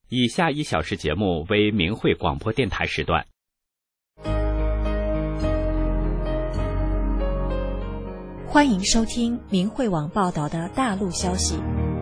以下1小时节目为明慧广播电台时段。 欢迎收听明慧网报道的大陆消息。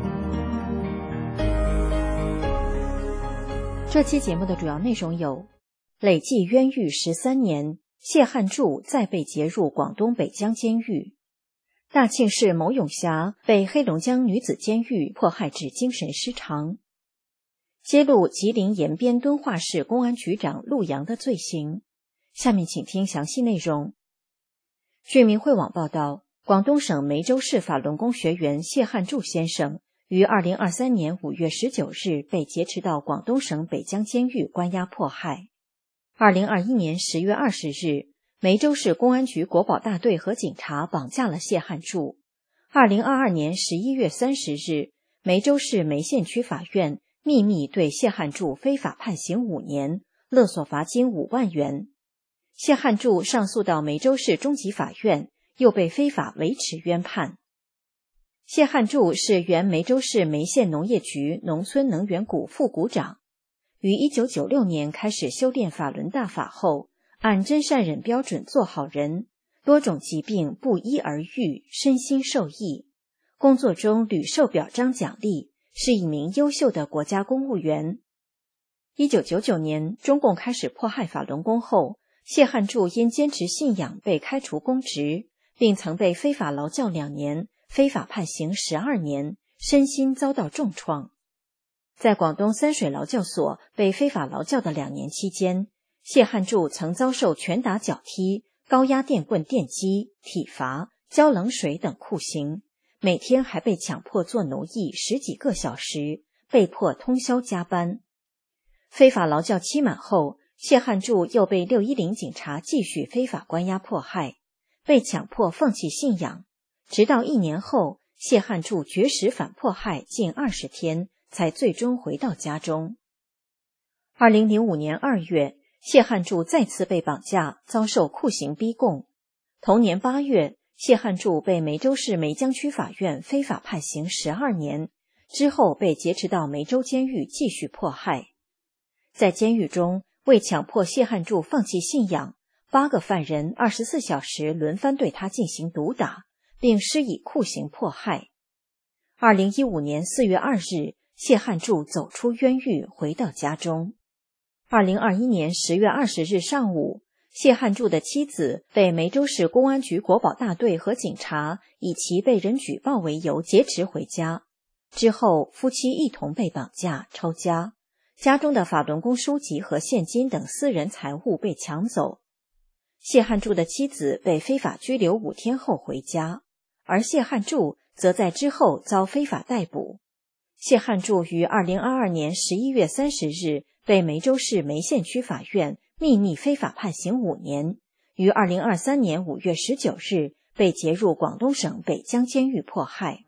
这期节目的主要内容有：累计冤狱13年，谢汉柱再被劫入广东北江监狱；大庆市某永霞被黑龙江女子监狱迫害致精神失常；揭露吉林延边敦化市公安局长陆阳的罪行。下面请听详细内容。据明慧网报道，广东省梅州市法轮功学员谢汉柱先生于2023年5月19日被劫持到广东省北江监狱关押迫害。2021年10月20日，梅州市公安局国保大队和警察绑架了谢汉柱。2022年11月30日，梅州市梅县区法院秘密对谢汉柱非法判刑5年，勒索罚金5万元。谢汉柱上诉到梅州市中级法院，又被非法维持冤判。谢汉柱是原梅州市梅县农业局农村能源股副股长，于1996年开始修炼法轮大法后，按真善忍标准做好人，多种疾病不医而愈，身心受益，工作中屡受表彰奖励，是一名优秀的国家公务员。1999年，中共开始迫害法轮功后，谢汉柱因坚持信仰被开除公职，并曾被非法劳教2年，非法判刑12年，身心遭到重创。在广东三水劳教所被非法劳教的2年期间，谢汉柱曾遭受拳打脚踢、高压电棍电击、体罚、浇冷水等酷刑，每天还被强迫做奴役10几个小时，被迫通宵加班。非法劳教期满后，谢汉柱又被610警察继续非法关押迫害，被强迫放弃信仰，直到1年后，谢汉柱绝食反迫害近20天，才最终回到家中。2005年2月，谢汉柱再次被绑架，遭受酷刑逼供。同年8月，谢汉柱被梅州市梅江区法院非法判刑12年，之后被劫持到梅州监狱继续迫害。在监狱中，为强迫谢汉柱放弃信仰，8个犯人24小时轮番对他进行毒打，并施以酷刑迫害。2015年4月2日，谢汉柱走出冤狱，回到家中。2021年10月20日上午，谢汉柱的妻子被梅州市公安局国保大队和警察以其被人举报为由劫持回家，之后夫妻一同被绑架抄家，家中的法轮功书籍和现金等私人财物被抢走。谢汉柱的妻子被非法拘留5天后回家，而谢汉柱则在之后遭非法逮捕。谢汉柱于2022年11月30日被梅州市梅县区法院秘密非法判刑5年，于2023年5月19日被劫入广东省北江监狱迫害。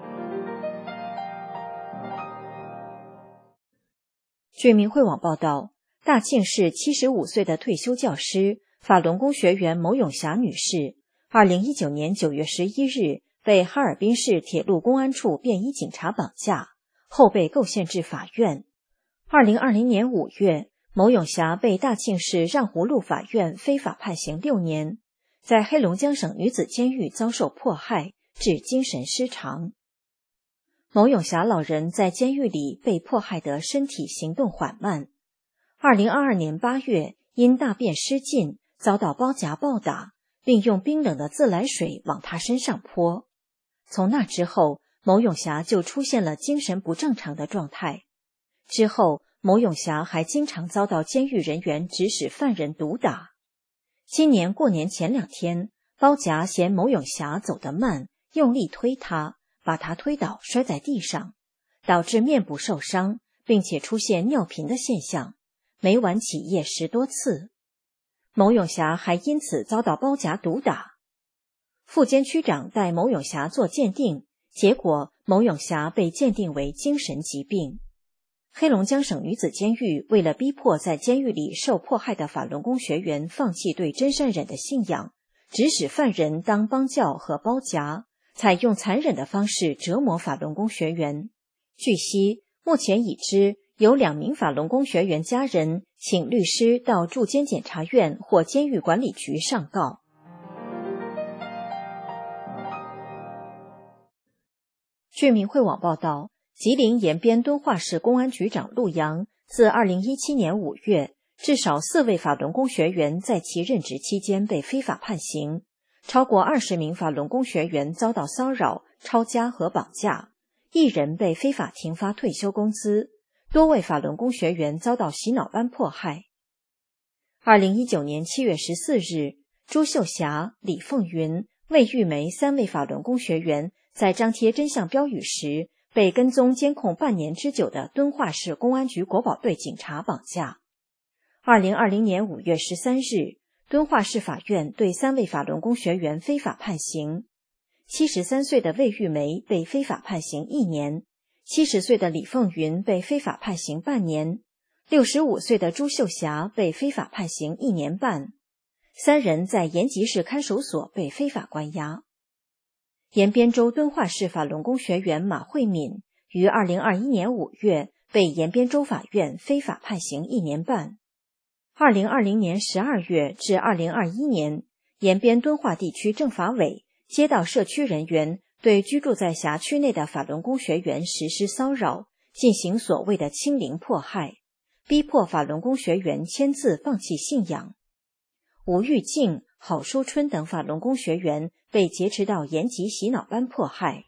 据明慧网报道，大庆市75岁的退休教师、法轮功学员某永霞女士2019年9月11日被哈尔滨市铁路公安处便衣警察绑架，后被构陷至法院。2020年5月，某永霞被大庆市让湖路法院非法判刑6年，在黑龙江省女子监狱遭受迫害，致精神失常。某永霞老人在监狱里被迫害得身体行动缓慢。2022年8月，因大便失禁，遭到包夹暴打，并用冰冷的自来水往他身上泼。从那之后，某永霞就出现了精神不正常的状态。之后，某永霞还经常遭到监狱人员指使犯人毒打。今年过年前2天，包夹嫌某永霞走得慢，用力推他，把他推倒摔在地上，导致面部受伤，并且出现尿频的现象，每晚起夜10多次。某永霞还因此遭到包夹毒打。副监区长带某永霞做鉴定，结果某永霞被鉴定为精神疾病。黑龙江省女子监狱为了逼迫在监狱里受迫害的法轮功学员放弃对真善忍的信仰，指使犯人当帮教和包夹，采用残忍的方式折磨法轮功学员。据悉，目前已知有2名法轮功学员家人请律师到驻监检察院或监狱管理局上告。据明慧网报道，吉林延边敦化市公安局长陆阳自2017年5月，至少4位法轮功学员在其任职期间被非法判刑，超过20名法轮功学员遭到骚扰、抄家和绑架，1人被非法停发退休工资，多位法轮功学员遭到洗脑班迫害。2019年7月14日，朱秀霞、李凤云、魏玉梅3位法轮功学员在张贴真相标语时，被跟踪监控半年之久的敦化市公安局国保队警察绑架。2020年5月13日，敦化市法院对3位法轮功学员非法判刑。73岁的魏玉梅被非法判刑1年，70岁的李凤云被非法判刑半年，65岁的朱秀霞被非法判刑1年半。3人在延吉市看守所被非法关押。延边州敦化市法轮功学员马慧敏于2021年5月被延边州法院非法判刑1年半。2020年12月至2021年，延边敦化地区政法委接到社区人员对居住在辖区内的法轮功学员实施骚扰，进行所谓的清零迫害，逼迫法轮功学员签字放弃信仰。吴玉静、郝淑春等法轮功学员被劫持到延吉洗脑班迫害。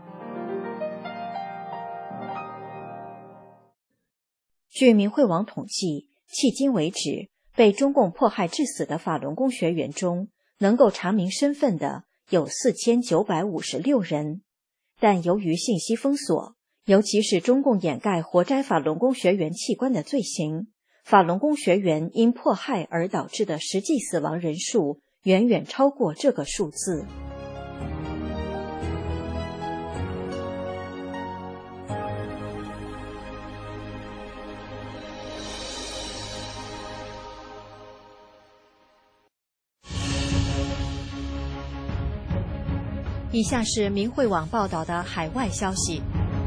据明慧网统计，迄今为止，被中共迫害致死的法轮功学员中，能够查明身份的有4956人，但由于信息封锁，尤其是中共掩盖活摘法轮功学员器官的罪行，法轮功学员因迫害而导致的实际死亡人数远远超过这个数字。以下是明慧网报道的海外消息，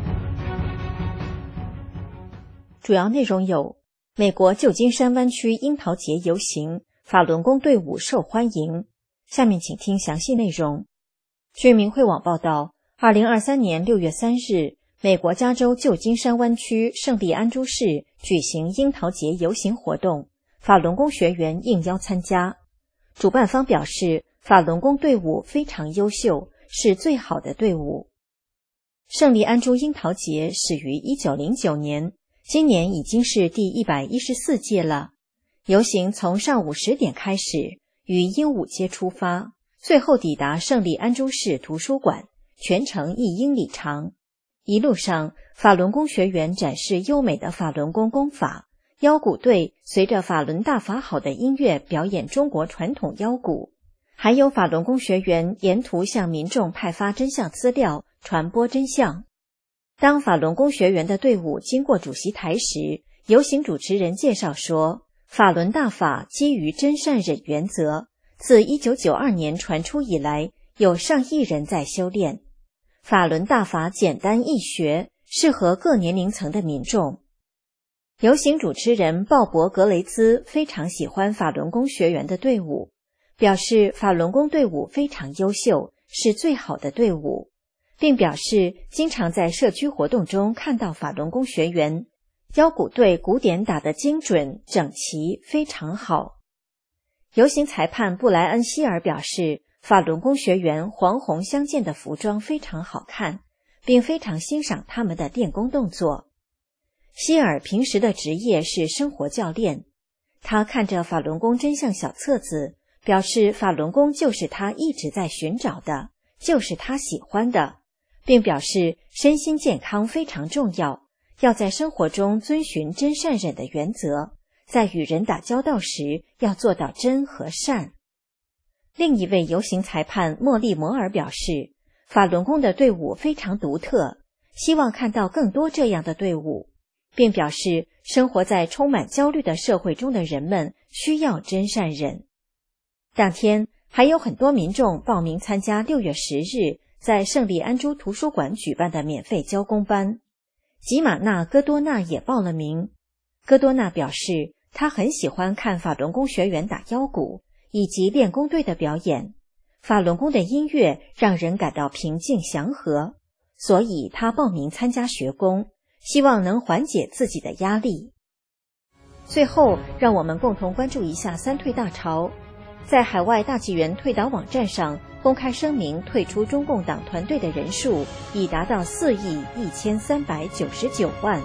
主要内容有：美国旧金山湾区樱桃节游行，法轮功队伍受欢迎。下面请听详细内容。据明慧网报道，2023年6月3日，美国加州旧金山湾区圣地安珠市举行樱桃节游行活动，法轮功学员应邀参加。主办方表示，法轮功队伍非常优秀，是最好的队伍。圣地安珠樱桃节始于1909年，今年已经是第114届了。游行从上午10点开始，于鹦鹉街出发，最后抵达圣地安珠市图书馆，全程1英里长。一路上，法轮功学员展示优美的法轮功功法，腰鼓队随着法轮大法好的音乐表演中国传统腰鼓，还有法轮功学员沿途向民众派发真相资料，传播真相。当法轮功学员的队伍经过主席台时，游行主持人介绍说，法轮大法基于真善忍原则，自1992年传出以来，有上亿人在修炼。法轮大法简单易学，适合各年龄层的民众。游行主持人鲍勃·格雷兹非常喜欢法轮功学员的队伍，表示法轮功队伍非常优秀，是最好的队伍，并表示经常在社区活动中看到法轮功学员，腰鼓队鼓点打得精准整齐，非常好。游行裁判布莱恩·希尔表示，法轮功学员黄红相间的服装非常好看，并非常欣赏他们的练功动作。希尔平时的职业是生活教练，他看着法轮功真相小册子，表示法轮功就是他一直在寻找的，就是他喜欢的，并表示身心健康非常重要，要在生活中遵循真善忍的原则，在与人打交道时要做到真和善。另一位游行裁判莫利摩尔表示，法轮功的队伍非常独特，希望看到更多这样的队伍，并表示生活在充满焦虑的社会中的人们需要真善忍。当天还有很多民众报名参加6月10日在圣地安珠图书馆举办的免费交功班。 吉玛纳戈多纳也报了名。戈多纳表示，他很喜欢看法轮功学员打腰鼓以及练功队的表演，法轮功的音乐让人感到平静祥和，所以他报名参加学功，希望能缓解自己的压力。最后，让我们共同关注一下三退大潮。在海外大纪元退党网站上公开声明退出中共党团队的人数已达到4亿1399万。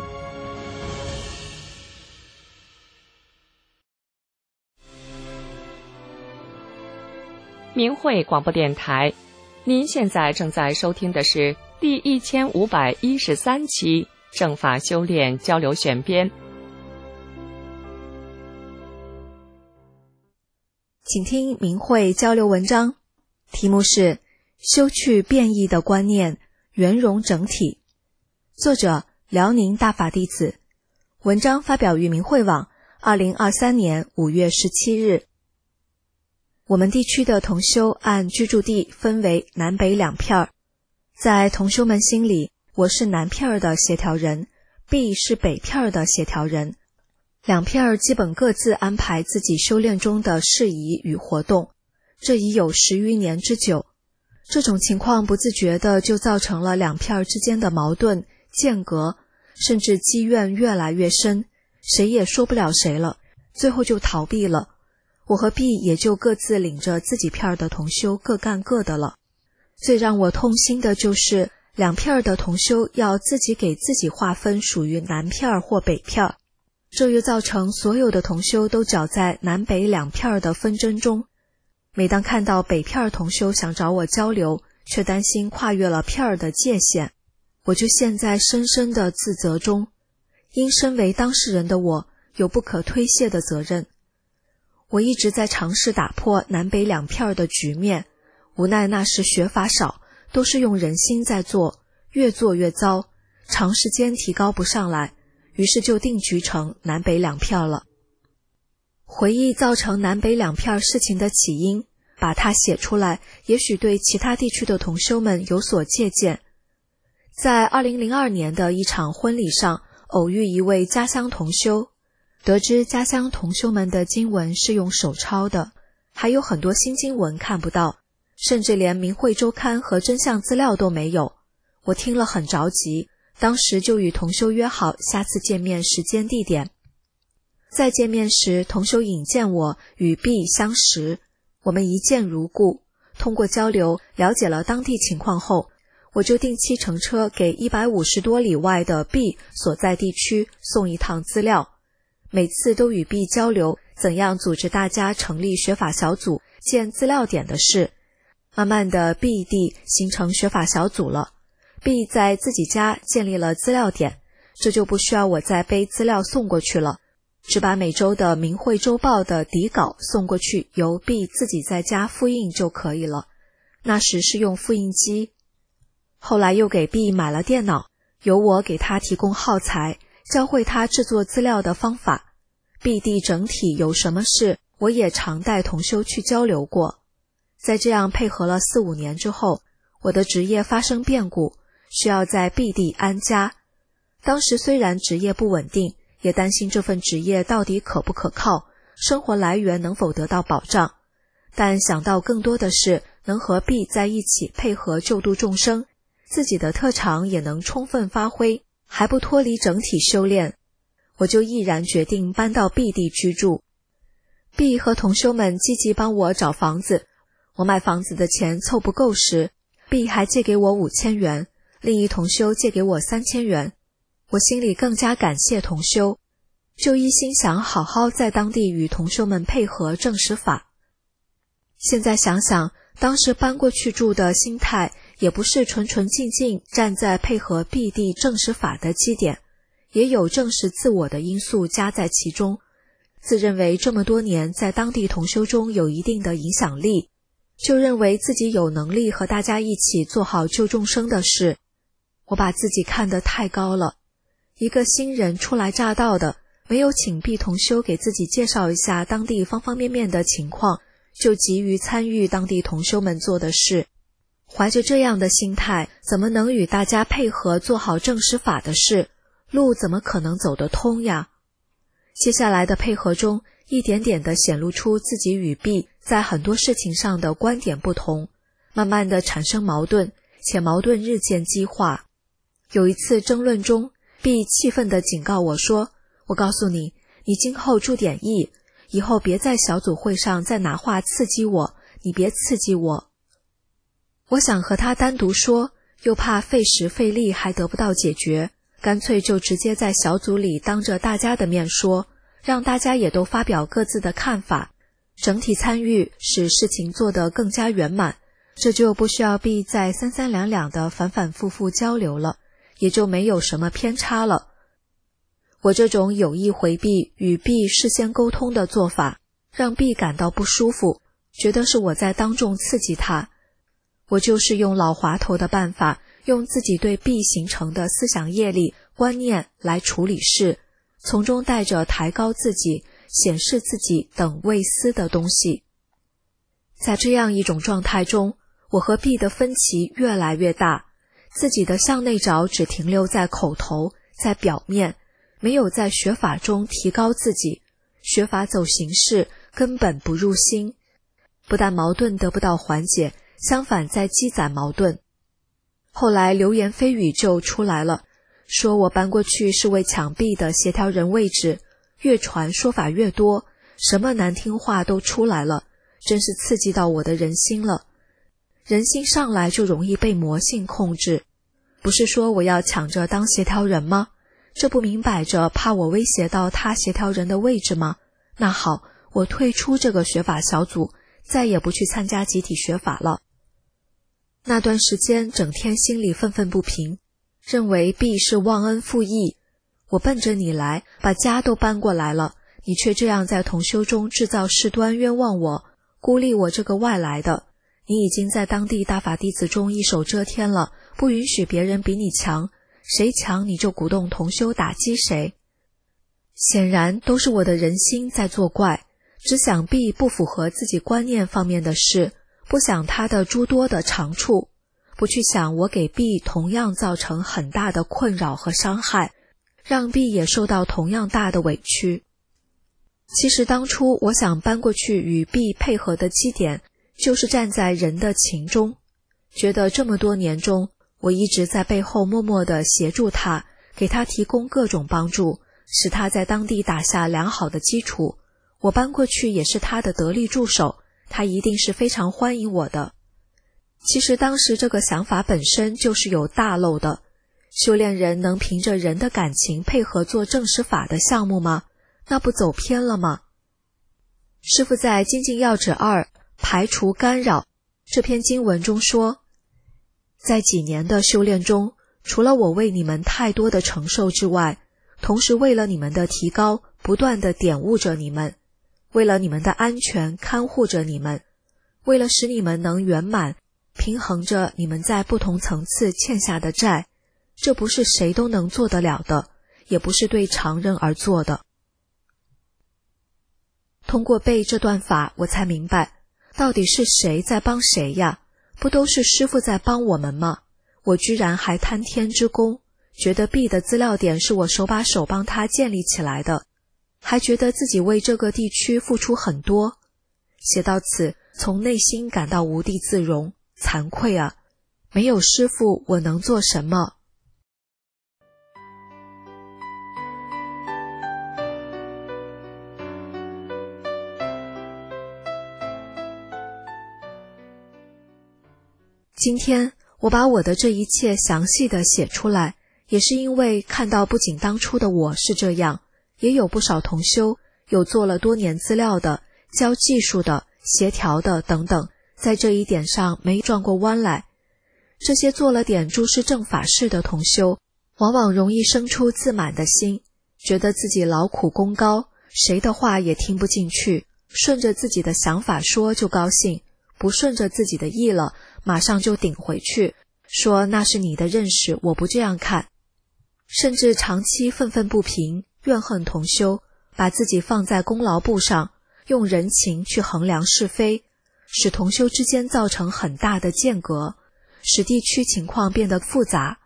明慧广播电台，您现在正在收听的是第1513期正法修炼交流选编。 请听明慧交流文章，题目是修去变异的观念，圆融整体。作者辽宁大法弟子。文章发表于明慧网2023年5月17日。我们地区的同修按居住地分为南北两片，在同修们心里，我是南片的协调人， B 是北片的协调人，两片基本各自安排自己修炼中的事宜与活动，这已有10余年之久。这种情况不自觉地就造成了两片之间的矛盾、间隔，甚至积怨越来越深，谁也说不了谁了，最后就逃避了。我和 B 也就各自领着自己片的同修各干各的了。最让我痛心的就是两片的同修要自己给自己划分属于南片或北片，这又造成所有的同修都搅在南北两片的纷争中。每当看到北片同修想找我交流，却担心跨越了片的界限，我就陷在深深的自责中。因身为当事人的我，有不可推卸的责任。我一直在尝试打破南北两片的局面，无奈那时学法少，都是用人心在做，越做越糟，长时间提高不上来，于是就定局成南北两片了。回忆造成南北两片事情的起因，把它写出来，也许对其他地区的同修们有所借鉴。在2002年的一场婚礼上，偶遇一位家乡同修，得知家乡同修们的经文是用手抄的，还有很多新经文看不到，甚至连明慧周刊和真相资料都没有。我听了很着急，当时就与同修约好下次见面时间地点。在见面时，同修引荐我与 B 相识，我们一见如故。通过交流了解了当地情况后，我就定期乘车给150多里外的 B 所在地区送一趟资料，每次都与 B 交流怎样组织大家成立学法小组建资料点的事。慢慢的 B 地形成学法小组了， B 在自己家建立了资料点，这就不需要我再背资料送过去了，只把每周的明慧周报的底稿送过去，由 B 自己在家复印就可以了。那时是用复印机。后来又给 B 买了电脑，由我给他提供耗材，教会他制作资料的方法。 B 地整体有什么事，我也常带同修去交流过。在这样配合了4、5年之后，我的职业发生变故，需要在 B 地安家。当时虽然职业不稳定，也担心这份职业到底可不可靠，生活来源能否得到保障，但想到更多的是能和 B 在一起配合救度众生，自己的特长也能充分发挥，还不脱离整体修炼，我就毅然决定搬到 B 地居住。 B 和同修们积极帮我找房子，我买房子的钱凑不够时， B 还借给我5000元，另一同修借给我3000元。我心里更加感谢同修，就一心想好好在当地与同修们配合证实法。现在想想，当时搬过去住的心态也不是纯纯净净站在配合 B 地证实法的基点，也有证实自我的因素加在其中。自认为这么多年在当地同修中有一定的影响力，就认为自己有能力和大家一起做好救众生的事。我把自己看得太高了，一个新人初来乍到的，没有请 B 同修给自己介绍一下当地方方面面的情况，就急于参与当地同修们做的事。怀着这样的心态，怎么能与大家配合做好证实法的事？ 路怎么可能走得通呀？接下来的配合中，一点点地显露出自己与 B 在很多事情上的观点不同，慢慢地产生矛盾，且矛盾日渐激化。有一次争论中， B 气愤地警告我说，我告诉你，你今后注点意，以后别在小组会上再拿话刺激我，你别刺激我。我想和他单独说，又怕费时费力还得不到解决，干脆就直接在小组里当着大家的面说，让大家也都发表各自的看法，整体参与使事情做得更加圆满，这就不需要 B 再三三两两的反反复复交流了，也就没有什么偏差了。我这种有意回避与 B 事先沟通的做法，让 B 感到不舒服，觉得是我在当众刺激他。我就是用老滑头的办法，用自己对 B 形成的思想业力、观念来处理事，从中带着抬高自己、显示自己等未思的东西。在这样一种状态中，我和 B 的分歧越来越大，自己的向内找只停留在口头，在表面，没有在学法中提高自己，学法走形式，根本不入心。不但矛盾得不到缓解，相反在积攒矛盾。后来流言蜚语就出来了，说我搬过去是为抢 B 的协调人位置，越传说法越多，什么难听话都出来了，真是刺激到我的人心了。人心上来就容易被魔性控制，不是说我要抢着当协调人吗？这不明摆着怕我威胁到他协调人的位置吗？那好，我退出这个学法小组，再也不去参加集体学法了。那段时间整天心里愤愤不平，认为 B 是忘恩负义，我奔着你来，把家都搬过来了，你却这样在同修中制造事端，冤枉我，孤立我这个外来的。你已经在当地大法弟子中一手遮天了，不允许别人比你强，谁强你就鼓动同修打击谁。显然都是我的人心在作怪，只想 B 不符合自己观念方面的事，不想他的诸多的长处，不去想我给 B 同样造成很大的困扰和伤害，让 B 也受到同样大的委屈。其实当初我想搬过去与 B 配合的基点，就是站在人的情中，觉得这么多年中，我一直在背后默默地协助他，给他提供各种帮助，使他在当地打下良好的基础。我搬过去也是他的得力助手，他一定是非常欢迎我的。其实当时这个想法本身就是有大漏的。修炼人能凭着人的感情配合做正实法的项目吗？那不走偏了吗？师父在《精进要旨2排除干扰这篇经文中说，在几年的修炼中，除了我为你们太多的承受之外，同时为了你们的提高，不断地点悟着你们，为了你们的安全看护着你们，为了使你们能圆满，平衡着你们在不同层次欠下的债，这不是谁都能做得了的，也不是对常人而做的。通过背这段法，我才明白，到底是谁在帮谁呀？不都是师父在帮我们吗？我居然还贪天之功，觉得 B 的资料点是我手把手帮他建立起来的，还觉得自己为这个地区付出很多。写到此，从内心感到无地自容，惭愧啊！没有师父，我能做什么？今天我把我的这一切详细的写出来，也是因为看到不仅当初的我是这样，也有不少同修，有做了多年资料的、教技术的、协调的等等，在这一点上没转过弯来。这些做了点诸事正法事的同修，往往容易生出自满的心，觉得自己劳苦功高，谁的话也听不进去，顺着自己的想法说就高兴，不顺着自己的意了，马上就顶回去，说那是你的认识，我不这样看。甚至长期愤愤不平，怨恨同修，把自己放在功劳簿上，用人情去衡量是非，使同修之间造成很大的间隔，使地区情况变得复杂。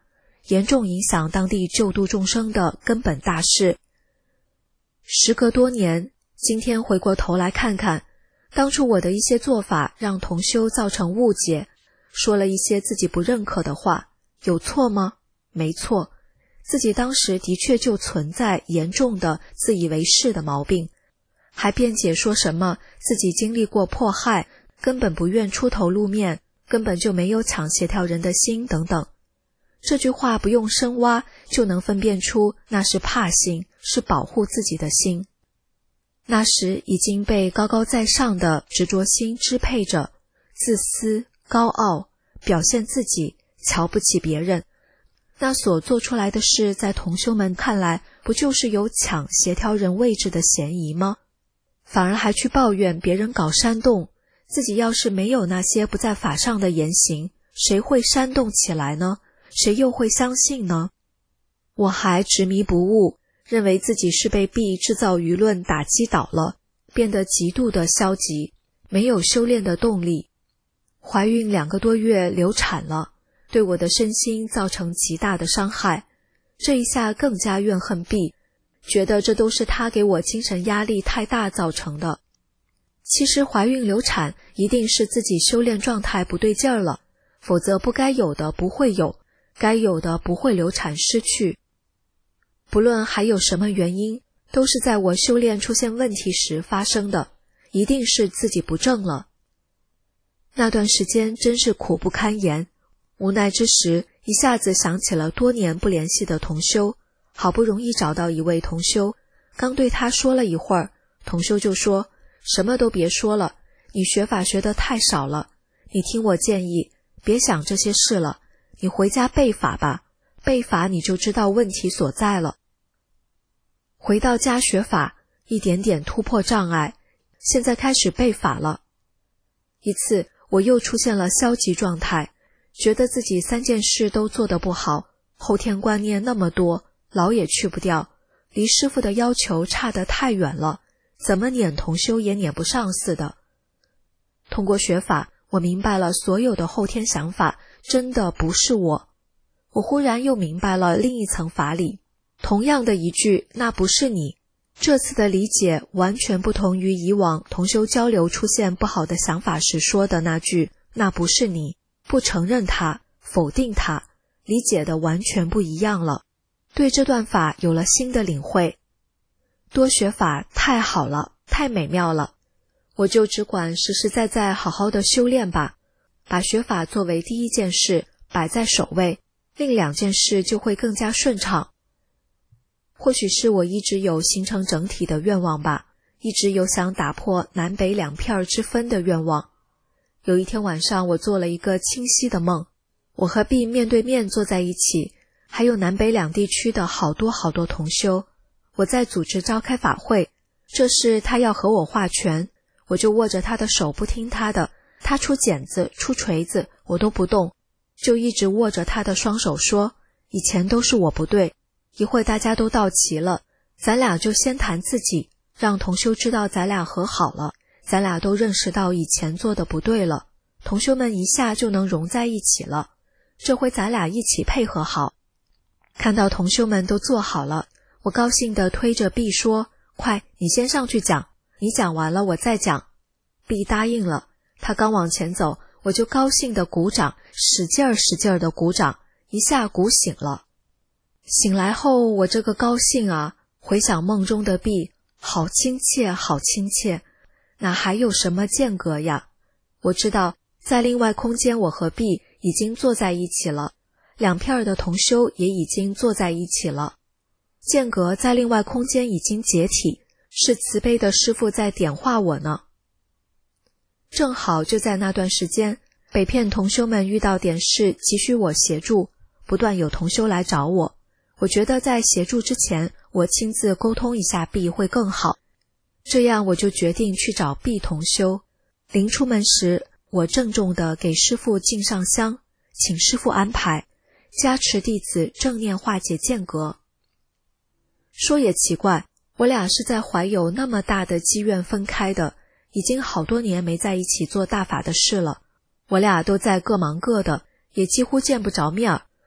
严重影响当地救度众生的根本大事。时隔多年，今天回过头来看看，当初我的一些做法让同修造成误解，说了一些自己不认可的话，有错吗？没错，自己当时的确就存在严重的自以为是的毛病，还辩解说什么自己经历过迫害，根本不愿出头露面，根本就没有抢协调人的心等等。这句话不用深挖就能分辨出那是怕心，是保护自己的心。那时已经被高高在上的执着心支配着，自私、高傲，表现自己，瞧不起别人。那所做出来的事，在同修们看来，不就是有抢协调人位置的嫌疑吗？反而还去抱怨别人搞煽动，自己要是没有那些不在法上的言行，谁会煽动起来呢？谁又会相信呢？我还执迷不悟，认为自己是被币制造舆论打击倒了，变得极度的消极，没有修炼的动力。怀孕2个多月流产了，对我的身心造成极大的伤害。这一下更加怨恨币，觉得这都是他给我精神压力太大造成的。其实怀孕流产一定是自己修炼状态不对劲儿了，否则不该有的不会有，该有的不会流产失去。不论还有什么原因，都是在我修炼出现问题时发生的，一定是自己不正了。那段时间真是苦不堪言，无奈之时，一下子想起了多年不联系的同修，好不容易找到一位同修，刚对他说了一会儿，同修就说，什么都别说了，你学法学得太少了，你听我建议，别想这些事了，你回家背法吧，背法你就知道问题所在了。回到家学法，一点点突破障碍，现在开始背法了。一次我又出现了消极状态，觉得自己3件事都做得不好，后天观念那么多，老也去不掉，离师父的要求差得太远了，怎么撵同修也撵不上似的。通过学法，我明白了所有的后天想法真的不是我。我忽然又明白了另一层法理，同样的一句那不是你，这次的理解完全不同于以往同修交流出现不好的想法时说的那句那不是你，不承认它，否定它，理解的完全不一样了。对这段法有了新的领会，多学法太好了，太美妙了，我就只管实实在在好好的修炼吧，把学法作为第一件事摆在首位，另2件事就会更加顺畅。或许是我一直有形成整体的愿望吧，一直有想打破南北2片之分的愿望。有一天晚上，我做了一个清晰的梦，我和毕面对面坐在一起，还有南北2地区的好多同修。我在组织召开法会，这事他要和我划拳，我就握着他的手不听他的，他出剪子出锤子我都不动，就一直握着他的双手说，以前都是我不对，一会大家都到齐了，咱俩就先谈自己，让同修知道咱俩和好了，咱俩都认识到以前做的不对了，同修们一下就能融在一起了，这回咱俩一起配合好。看到同修们都做好了，我高兴地推着毕说，快，你先上去讲，你讲完了我再讲。毕答应了，他刚往前走，我就高兴地鼓掌，使劲儿地鼓掌，一下鼓醒了。醒来后，我这个高兴啊，回想梦中的毕，好亲切，好亲切，哪还有什么间隔呀？我知道，在另外空间，我和毕已经坐在一起了，2片的同修也已经坐在一起了。间隔在另外空间已经解体，是慈悲的师父在点化我呢。正好就在那段时间，北片同修们遇到点事急需我协助，不断有同修来找我。我觉得在协助之前，我亲自沟通一下毕会更好，这样我就决定去找毕同修。临出门时，我郑重地给师父敬上香，请师父安排，加持弟子正念化解间隔。说也奇怪，我俩是在怀有那么大的积怨分开的，已经好多年没在一起做大法的事了，我俩都在各忙各的，也几乎见不着面儿。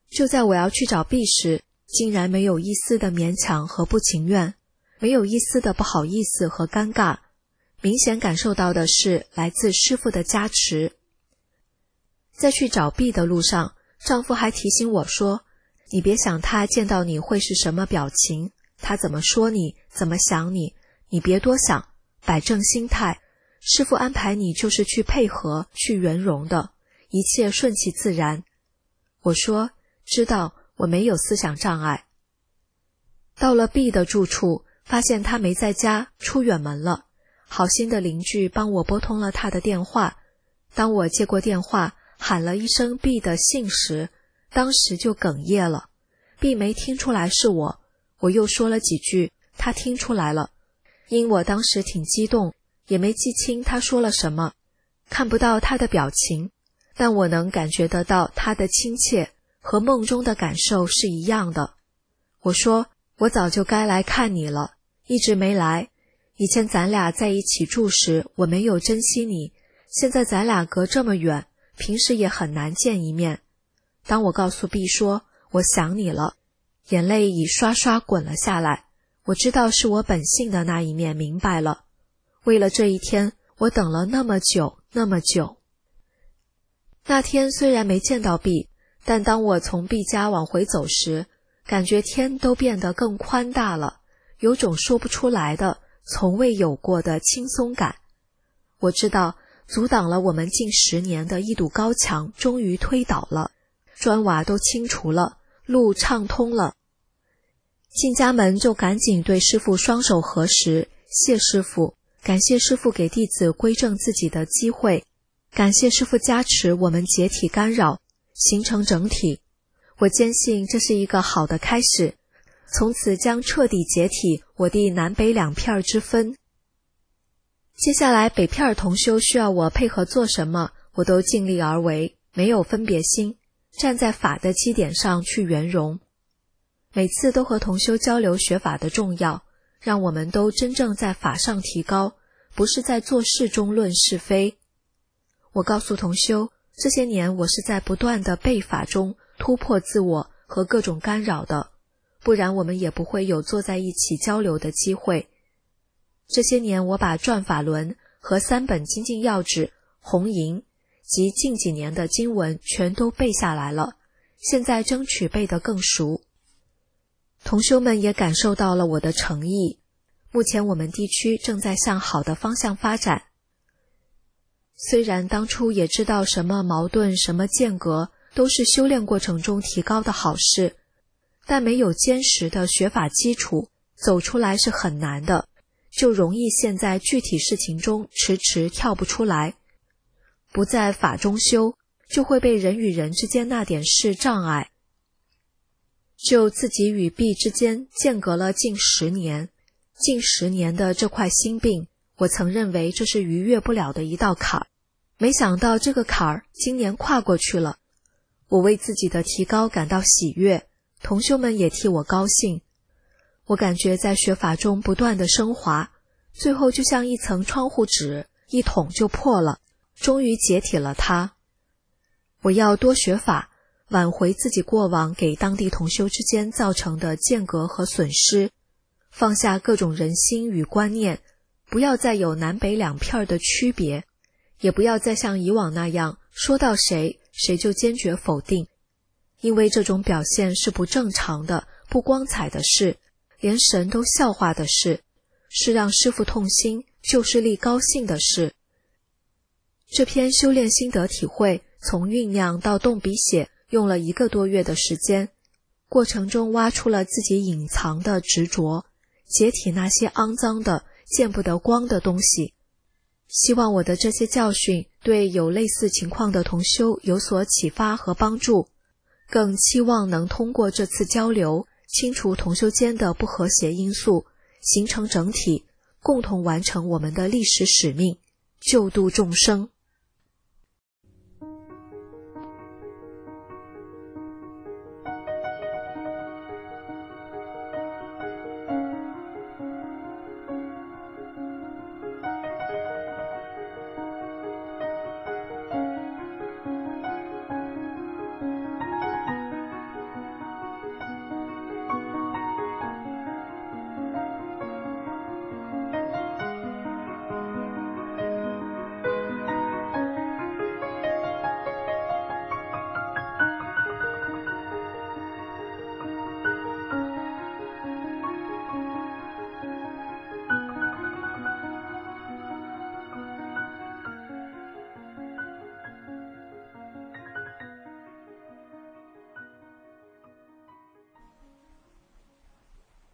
就在我要去找毕时，竟然没有一丝的勉强和不情愿，没有一丝的不好意思和尴尬，明显感受到的是来自师父的加持。在去找毕的路上，丈夫还提醒我说，你别想他见到你会是什么表情，他怎么说你，怎么想你，你别多想，摆正心态，师父安排你就是去配合，去圆融的，一切顺其自然。我说，知道，我没有思想障碍。到了 B 的住处，发现他没在家，出远门了。好心的邻居帮我拨通了他的电话。当我接过电话，喊了一声 B 的姓时，当时就哽咽了。B 没听出来是我，我又说了几句，他听出来了。因我当时挺激动，也没记清他说了什么，看不到他的表情，但我能感觉得到他的亲切，和梦中的感受是一样的。我说，我早就该来看你了，一直没来。以前咱俩在一起住时，我没有珍惜你，现在咱俩隔这么远，平时也很难见一面。当我告诉 B 说我想你了，眼泪已刷刷滚了下来。我知道是我本性的那一面明白了，为了这一天，我等了那么久那么久。那天虽然没见到 B， 但当我从 B 家往回走时，感觉天都变得更宽大了，有种说不出来的从未有过的轻松感。我知道阻挡了我们近10年的一堵高墙终于推倒了，砖瓦都清除了，路畅通了。进家门就赶紧对师父双手合十，谢师父，感谢师父给弟子归正自己的机会，感谢师父加持我们解体干扰，形成整体。我坚信这是一个好的开始，从此将彻底解体我地南北两片之分。接下来北片同修需要我配合做什么，我都尽力而为，没有分别心，站在法的基点上去圆融。每次都和同修交流学法的重要，让我们都真正在法上提高，不是在做事中论是非。我告诉同修，这些年我是在不断的背法中突破自我和各种干扰的，不然我们也不会有坐在一起交流的机会。这些年我把转法轮和3本精进要旨、红银及近几年的经文全都背下来了，现在争取背得更熟。同修们也感受到了我的诚意，目前我们地区正在向好的方向发展。虽然当初也知道什么矛盾什么间隔都是修炼过程中提高的好事，但没有坚实的学法基础，走出来是很难的，就容易陷在具体事情中迟迟跳不出来。不在法中修，就会被人与人之间那点事障碍。就自己与 B 之间间隔了近10年，近10年的这块心病，我曾认为这是逾越不了的一道坎儿，没想到这个坎儿今年跨过去了。我为自己的提高感到喜悦，同修们也替我高兴。我感觉在学法中不断的升华，最后就像一层窗户纸，一捅就破了，终于解体了它。我要多学法，挽回自己过往给当地同修之间造成的间隔和损失，放下各种人心与观念，不要再有南北两片的区别，也不要再像以往那样说到谁谁就坚决否定，因为这种表现是不正常的、不光彩的事，连神都笑话的事，是让师父痛心、救世力高兴的事。这篇修炼心得体会从酝酿到动笔写用了1个多月的时间，过程中挖出了自己隐藏的执着，解体那些肮脏的、见不得光的东西。希望我的这些教训对有类似情况的同修有所启发和帮助，更期望能通过这次交流，清除同修间的不和谐因素，形成整体，共同完成我们的历史使命，救度众生。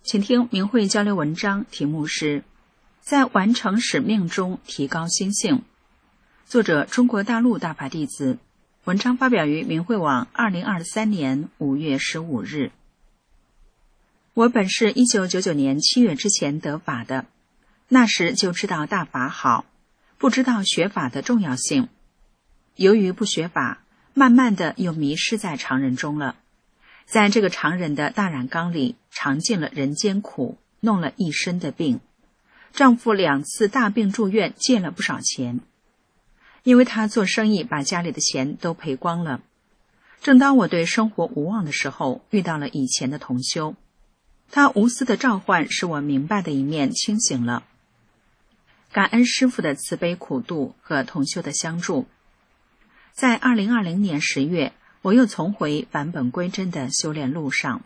请听明慧交流文章，题目是在完成使命中提高心性。作者中国大陆大法弟子，文章发表于明慧网2023年5月15日。我本是1999年7月之前得法的，那时就知道大法好，不知道学法的重要性。由于不学法，慢慢的又迷失在常人中了，在这个常人的大染缸里尝尽了人间苦，弄了一身的病。丈夫2次大病住院，借了不少钱，因为他做生意把家里的钱都赔光了。正当我对生活无望的时候，遇到了以前的同修，他无私的召唤使我明白的一面清醒了。感恩师父的慈悲苦度和同修的相助，在2020年10月，我又重回返本归真的修炼路上。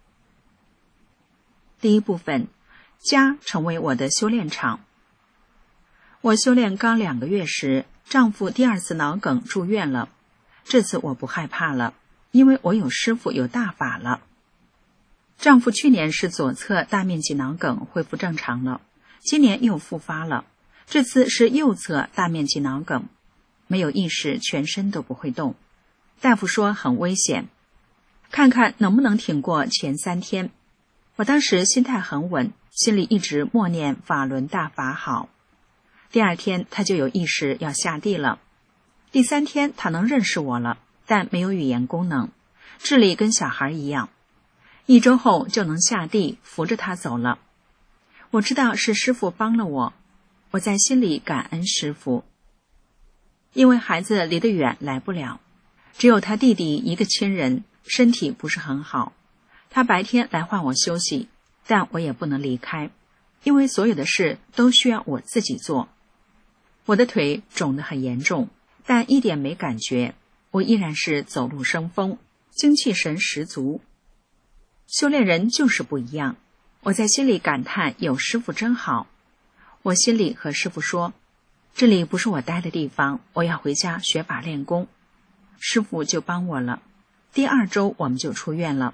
第一部分，家成为我的修炼场。我修炼刚2个月时，丈夫第2次脑梗住院了。这次我不害怕了，因为我有师父有大法了。丈夫去年是左侧大面积脑梗恢复正常了，今年又复发了，这次是右侧大面积脑梗，没有意识，全身都不会动。大夫说很危险，看看能不能挺过前3天。我当时心态很稳，心里一直默念法轮大法好。第2天他就有意识要下地了，第3天他能认识我了，但没有语言功能，智力跟小孩一样。1周后就能下地，扶着他走了。我知道是师父帮了我，我在心里感恩师父。因为孩子离得远来不了，只有他弟弟一个亲人，身体不是很好，他白天来唤我休息，但我也不能离开，因为所有的事都需要我自己做。我的腿肿得很严重，但一点没感觉，我依然是走路生风，精气神十足。修炼人就是不一样，我在心里感叹有师父真好。我心里和师父说，这里不是我待的地方，我要回家学法练功。师父就帮我了，第2周我们就出院了。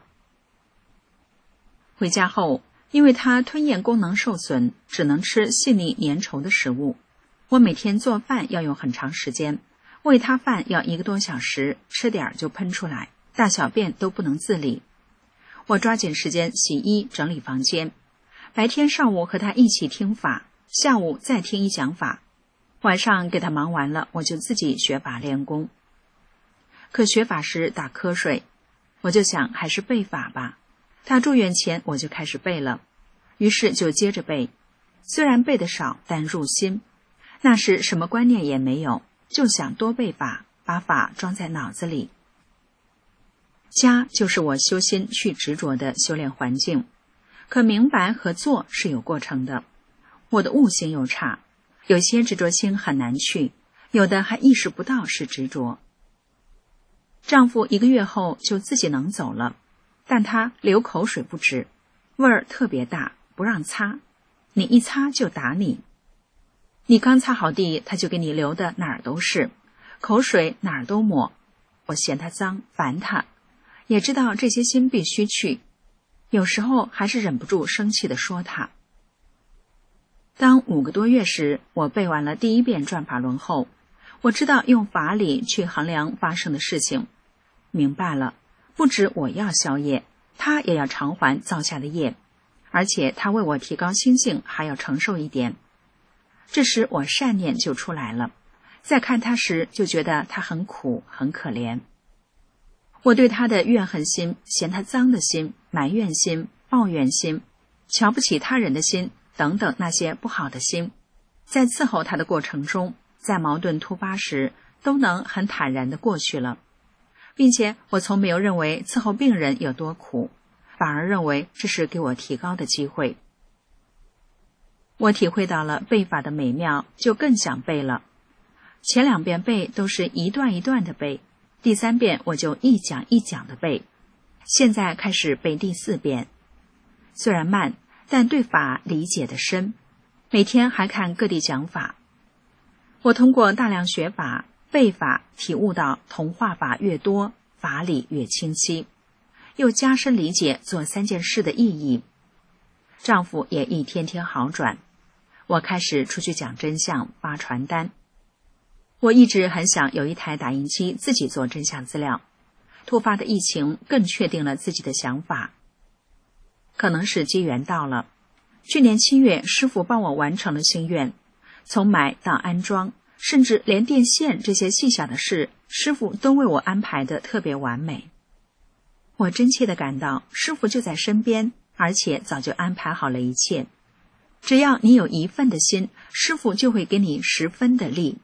回家后，因为他吞咽功能受损，只能吃细腻粘稠的食物。我每天做饭要用很长时间，喂他饭要1个多小时，吃点就喷出来，大小便都不能自理。我抓紧时间洗衣整理房间，白天上午和他一起听法，下午再听一讲法，晚上给他忙完了，我就自己学法练功。可学法时打瞌睡，我就想还是背法吧。他住院前我就开始背了，于是就接着背。虽然背得少，但入心。那时什么观念也没有，就想多背法，把法装在脑子里。家就是我修心去执着的修炼环境，可明白和做是有过程的。我的悟性又差，有些执着心很难去，有的还意识不到是执着。丈夫1个月后就自己能走了，但他流口水不止，味儿特别大，不让擦，你一擦就打你。你刚擦好地，他就给你流的哪儿都是，口水哪儿都抹。我嫌他脏，烦他，也知道这些心必须去，有时候还是忍不住生气地说他。当5个多月时，我背完了第1遍转法轮后，我知道用法理去衡量发生的事情，明白了，不止我要消业，他也要偿还造下的业，而且他为我提高心性还要承受一点。这时我善念就出来了，再看他时就觉得他很苦很可怜。我对他的怨恨心、嫌他脏的心、埋怨心、抱怨心、瞧不起他人的心等等那些不好的心，在伺候他的过程中，在矛盾突发时都能很坦然地过去了，并且我从没有认为伺候病人有多苦，反而认为这是给我提高的机会。我体会到了背法的美妙，就更想背了。前2遍背都是一段一段的背，第3遍我就一讲一讲的背，现在开始背第4遍。虽然慢，但对法理解的深，每天还看各地讲法。我通过大量学法、背法，体悟到同化法越多，法理越清晰，又加深理解做3件事的意义。 丈夫也一天天好转。我开始出去讲真相，发传单。我一直很想有一台打印机自己做真相资料。突发的疫情更确定了自己的想法。可能是机缘到了，去年7月，师傅帮我完成了心愿，从买到安装，甚至连电线这些细小的事，师傅都为我安排得特别完美。我真切地感到师傅就在身边，而且早就安排好了一切。只要你有1份的心，师傅就会给你10分的力。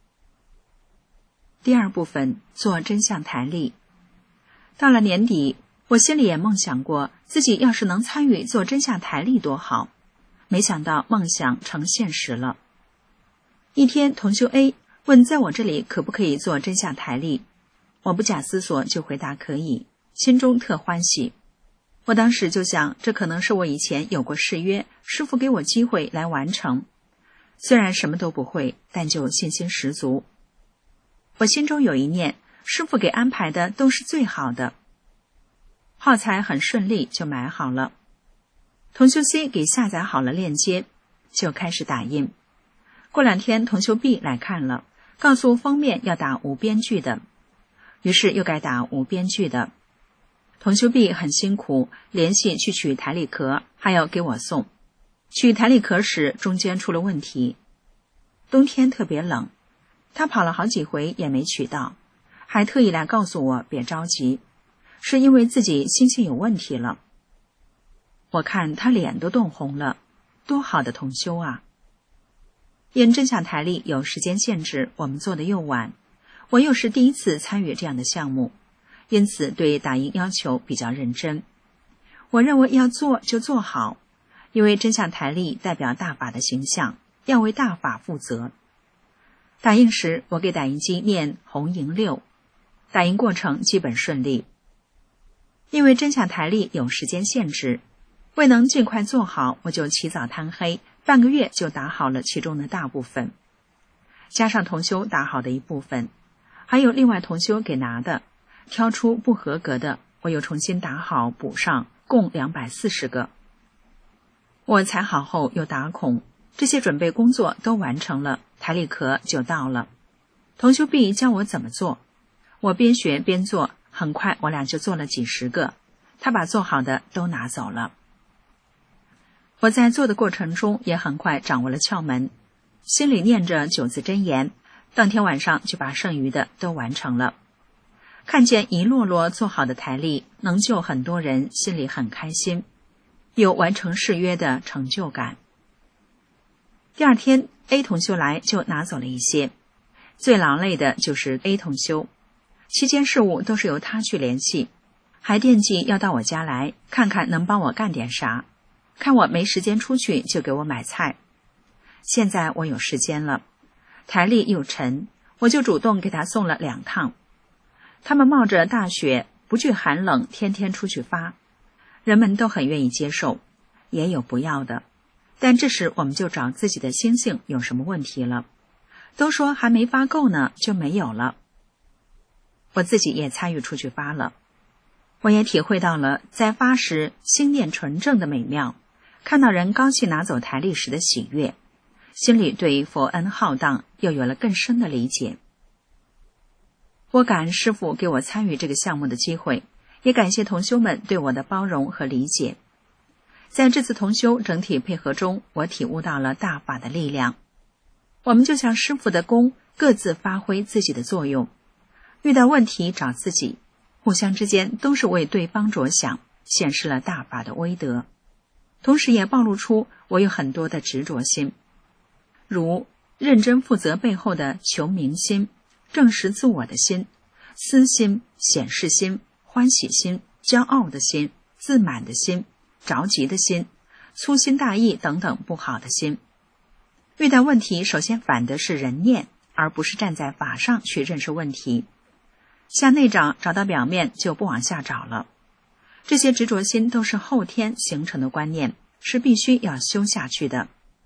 第2部分，做真相台历。到了年底，我心里也梦想过自己要是能参与做真相台历多好，没想到梦想成现实了。一天，同修 A 问在我这里可不可以做真相台历，我不假思索就回答可以，心中特欢喜。我当时就想，这可能是我以前有过誓约，师父给我机会来完成。虽然什么都不会，但就信心十足。我心中有一念，师父给安排的都是最好的。耗材很顺利就买好了，同修 C 给下载好了链接，就开始打印。过2天同修 B 来看了，告诉封面要打无边距的，于是又该打无边距的。同修 B 很辛苦，联系去取台历壳，还要给我送。取台历壳时中间出了问题，冬天特别冷，他跑了好几回也没取到，还特意来告诉我别着急，是因为自己心情有问题了。我看他脸都冻红了，多好的同修啊！因真相台历有时间限制，我们做的又晚，我又是第一次参与这样的项目，因此对打印要求比较认真。我认为要做就做好，因为真相台历代表大法的形象，要为大法负责。打印时，我给打印机念红银6，打印过程基本顺利。因为真相台历有时间限制，未能尽快做好，我就起早贪黑，半个月就打好了其中的大部分，加上同修打好的一部分，还有另外同修给拿的，挑出不合格的，我又重新打好补上，共240个。我裁好后又打孔，这些准备工作都完成了，台历壳就到了。同修 B 教我怎么做，我边学边做，很快我俩就做了几十个，他把做好的都拿走了。我在做的过程中也很快掌握了窍门，心里念着9字真言，当天晚上就把剩余的都完成了。看见一摞摞做好的台历，能救很多人，心里很开心，有完成誓约的成就感。第2天 A 同修来就拿走了一些，最劳累的就是 A 同修，期间事务都是由他去联系，还惦记要到我家来看看能帮我干点啥，看我没时间出去就给我买菜。现在我有时间了，台历又沉，我就主动给他送了2趟。他们冒着大雪，不惧寒冷，天天出去发，人们都很愿意接受，也有不要的，但这时我们就找自己的心性有什么问题了，都说还没发够呢，就没有了。我自己也参与出去发了，我也体会到了在发时心念纯正的美妙，看到人高兴拿走台历时的喜悦，心里对佛恩浩荡又有了更深的理解。我感恩师父给我参与这个项目的机会，也感谢同修们对我的包容和理解。在这次同修整体配合中，我体悟到了大法的力量。我们就像师父的功，各自发挥自己的作用，遇到问题找自己，互相之间都是为对方着想，显示了大法的威德，同时也暴露出我有很多的执着心，如认真负责背后的求名心、证实自我的心、私心、显示心、欢喜心、骄傲的心、自满的心、着急的心、粗心大意等等不好的心。遇到问题，首先反的是人念，而不是站在法上去认识问题。向内找，找到表面就不往下找了。这些执着心都是后天形成的观念，是必须要修下去的。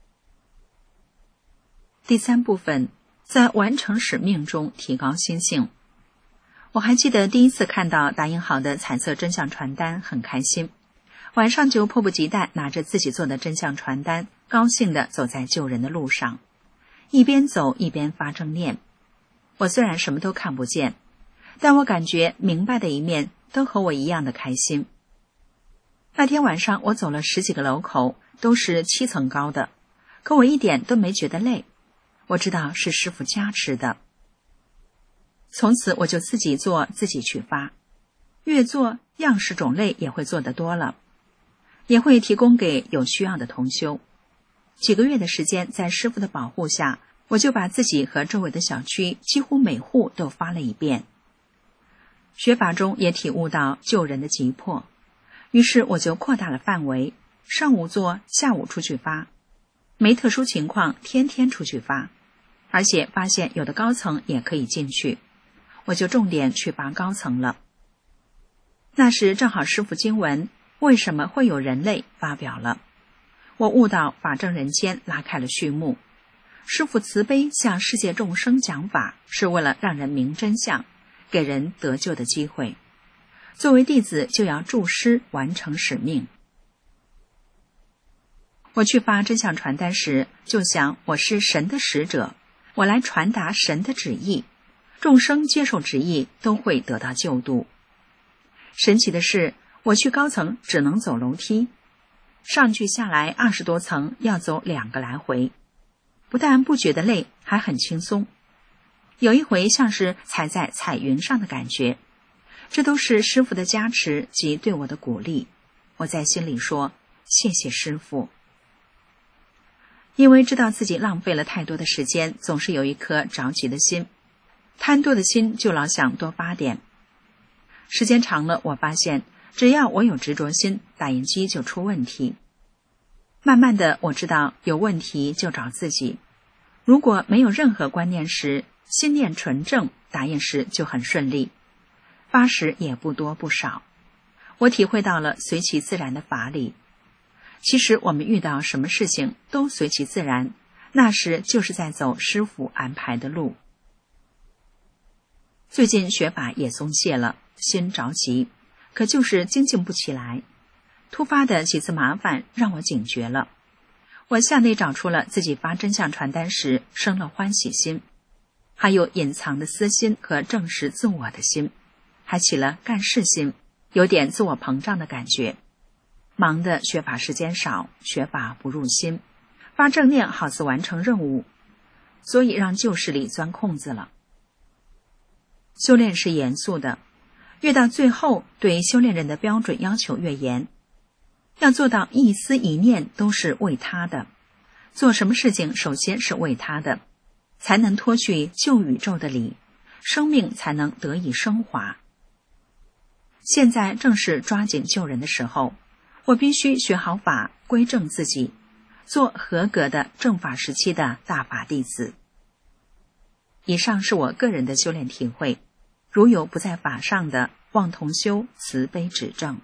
第3部分，在完成使命中提高心性。我还记得第一次看到打印好的彩色真相传单，很开心。 晚上就迫不及待拿着自己做的真相传单，高兴地走在救人的路上，一边走一边发正念。我虽然什么都看不见，但我感觉明白的一面都和我一样的开心。那天晚上我走了10几个楼口，都是7层高的，可我一点都没觉得累。我知道是师父加持的。从此我就自己做自己去发，越做样式种类也会做得多了，也会提供给有需要的同修。几个月的时间，在师父的保护下，我就把自己和周围的小区几乎每户都发了一遍。学法中也体悟到救人的急迫，于是我就扩大了范围，上午做，下午出去发，没特殊情况天天出去发，而且发现有的高层也可以进去，我就重点去发高层了。那时正好师父经文为什么会有人类发表了，我悟到法正人间拉开了序幕。师父慈悲向世界众生讲法，是为了让人明真相，给人得救的机会。作为弟子就要助师完成使命。我去发真相传单时，就想我是神的使者，我来传达神的旨意，众生接受旨意都会得到救度。神奇的是，我去高层只能走楼梯，上去下来20多层要走2个来回，不但不觉得累，还很轻松。有一回像是踩在彩云上的感觉，这都是师父的加持及对我的鼓励。我在心里说，谢谢师父。因为知道自己浪费了太多的时间，总是有一颗着急的心，贪多的心就老想多发点。时间长了，我发现只要我有执着心，打印机就出问题。慢慢的，我知道有问题就找自己。如果没有任何观念时，心念纯正，打印时就很顺利，发时也不多不少。我体会到了随其自然的法理。其实我们遇到什么事情都随其自然，那时就是在走师父安排的路。最近学法也松懈了，心着急，可就是精进不起来。突发的几次麻烦让我警觉了，我向内找出了自己发真相传单时生了欢喜心，还有隐藏的私心和证实自我的心，还起了干事心，有点自我膨胀的感觉。忙的学法时间少，学法不入心，发正念好似完成任务，所以让旧事里钻空子了。修炼是严肃的，越到最后对修炼人的标准要求越严，要做到一思一念都是为他的，做什么事情首先是为他的，才能脱去旧宇宙的理，生命才能得以升华。现在正是抓紧救人的时候，我必须学好法，归正自己，做合格的正法时期的大法弟子。以上是我个人的修炼体会，如有不在法上的，望同修慈悲指正。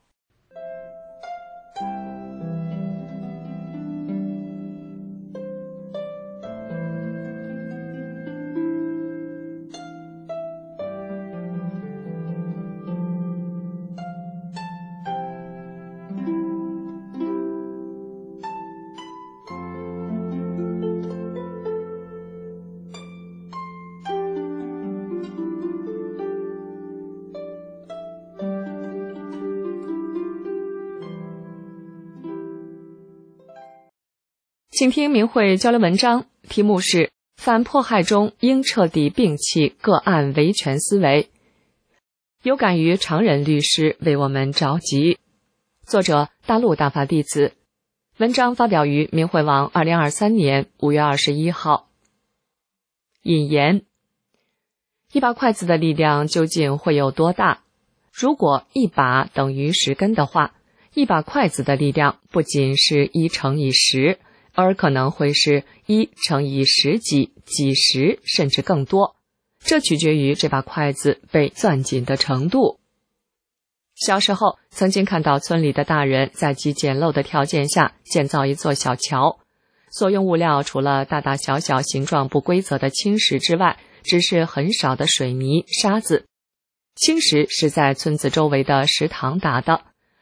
请听明慧交流文章，题目是反迫害中应彻底摒弃个案维权思维，有感于常人律师为我们着急。作者大陆大法弟子，文章发表于明慧网2023年5月21号。引言：一把筷子的力量究竟会有多大？如果一把等于10根的话，一把筷子的力量不仅是1乘以10，而可能会是1乘以10几、几十，甚至更多。这取决于这把筷子被攥紧的程度。小时候曾经看到村里的大人在极简陋的条件下建造一座小桥，所用物料除了大大小小形状不规则的青石之外，只是很少的水泥、沙子。青石是在村子周围的石塘打的，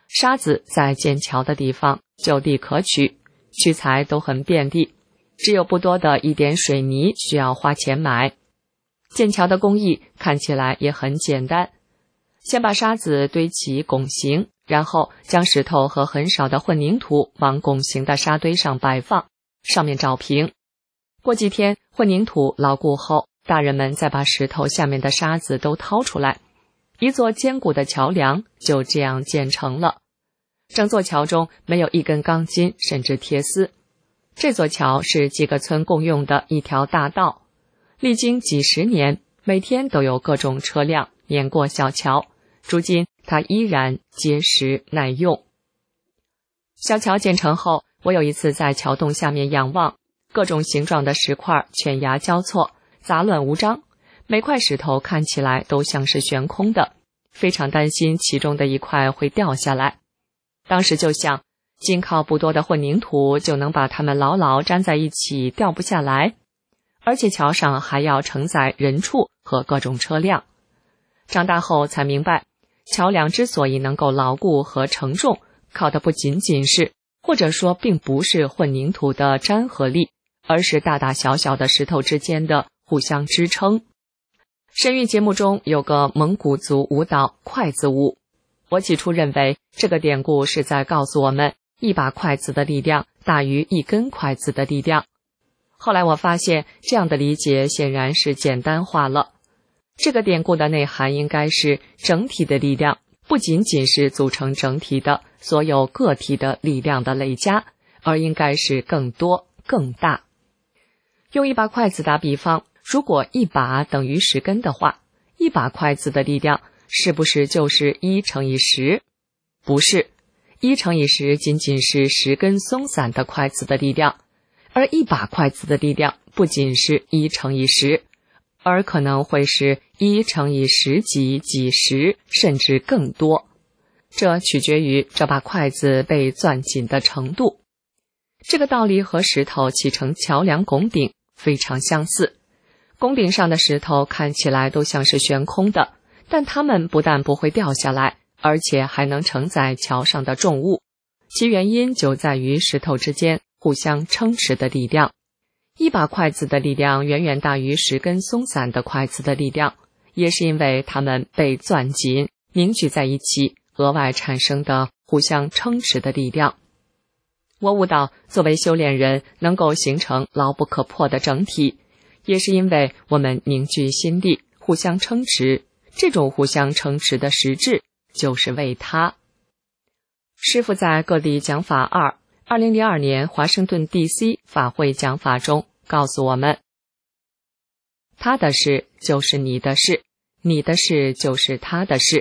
沙子在建桥的地方就地可取，取材都很便利，只有不多的一点水泥需要花钱买。建桥的工艺看起来也很简单，先把沙子堆起拱形，然后将石头和很少的混凝土往拱形的沙堆上摆放，上面照平。过几天混凝土牢固后，大人们再把石头下面的沙子都掏出来，一座坚固的桥梁就这样建成了。整座桥中没有一根钢筋甚至铁丝。这座桥是几个村共用的一条大道，历经几十年，每天都有各种车辆碾过小桥，如今它依然结实耐用。小桥建成后，我有一次在桥洞下面仰望，各种形状的石块犬牙交错，杂乱无章，每块石头看起来都像是悬空的，非常担心其中的一块会掉下来。当时就想，仅靠不多的混凝土就能把它们牢牢粘在一起，掉不下来，而且桥上还要承载人畜和各种车辆。长大后才明白，桥梁之所以能够牢固和承重，靠的不仅仅是，或者说并不是混凝土的粘合力，而是大大小小的石头之间的互相支撑。神韵节目中有个蒙古族舞蹈筷子舞，我起初认为这个典故是在告诉我们，一把筷子的力量大于一根筷子的力量。后来我发现，这样的理解显然是简单化了。这个典故的内涵应该是，整体的力量不仅仅是组成整体的所有个体的力量的累加，而应该是更多更大。用一把筷子打比方，如果一把等于10根的话，一把筷子的力量是不是就是1乘以10？不是，1乘以10仅仅是10根松散的筷子的力量，而一把筷子的力量不仅是1乘以10，而可能会是1乘以10几几十，甚至更多。这取决于这把筷子被攥紧的程度。这个道理和石头砌成桥梁拱顶非常相似。拱顶上的石头看起来都像是悬空的，但它们不但不会掉下来，而且还能承载桥上的重物。其原因就在于石头之间互相撑持的力量。一把筷子的力量远远大于10根松散的筷子的力量，也是因为它们被攥紧凝聚在一起，额外产生的互相撑持的力量。我悟道作为修炼人能够形成牢不可破的整体，也是因为我们凝聚心力，互相撑持。这种互相撑持的实质就是为他。师父在各地讲法2002年华盛顿 DC 法会讲法中告诉我们，他的事就是你的事，你的事就是他的事。